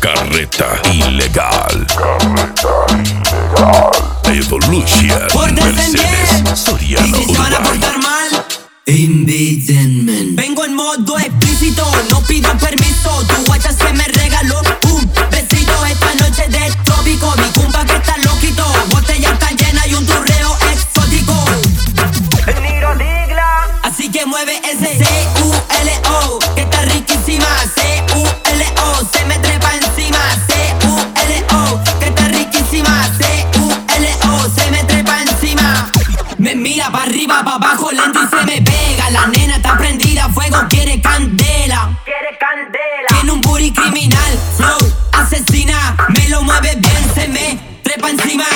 Carreta ilegal. Evolution. Por Mercedes Soriano y si se van a Uruguay. portar mal, Invítenme. vengo en modo explícito, no pidan permiso. Tu guacha se me regaló un besito esta noche de trópico. Mi cumpa que está loquito, botella está llena y un turreo exótico. Así que mueve ese C-U-L-O, que está riquísima. C-U-L-O, se me trepa encima. C-U-L-O, que está riquísima. C-U-L-O, se me trepa encima. Me mira pa' arriba, pa' abajo, lento y se me pega. La nena está prendida a fuego, quiere candela. Tiene un booty criminal, flow, asesina. Me lo mueve bien, se me trepa encima.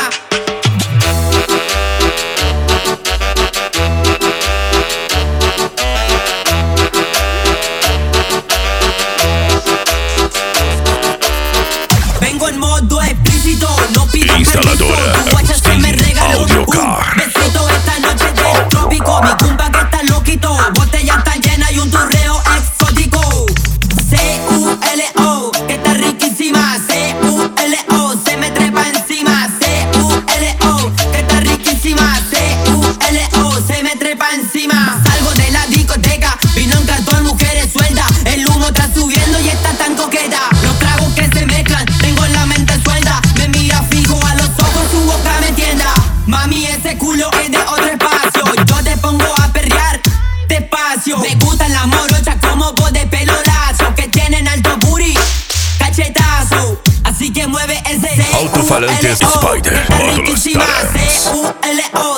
Vengo en modo explícito, no pido Instaladora permiso. Tu guacha se me Agustín regaló Audio un Car. besito esta noche de trópico. Mi cumpa que está loquito, botella está llena y un turreo exótico. C-U-L-O, que está riquísima. C-U-L-O, se me trepa encima. C-U-L-O, que está riquísima. C-U-L-O, se me trepa encima. Salgo de la discoteca, vino en cartón, mujeres sueltas. El humo está subiendo y está tan coqueta. Los tragos que se mezclan, tengo la mente suelta. Me mira fijo a los ojos, su boca me tienda. Mami, ese culo es de otro espacio. Yo te pongo a perrear despacio. Me gustan las morochas como vos de pelo lazo, que tienen alto booty, cachetazo. Así que mueve ese Altofalantes C-U-L-O, Spider que está Módulos riquísima. Dance. C-U-L-O,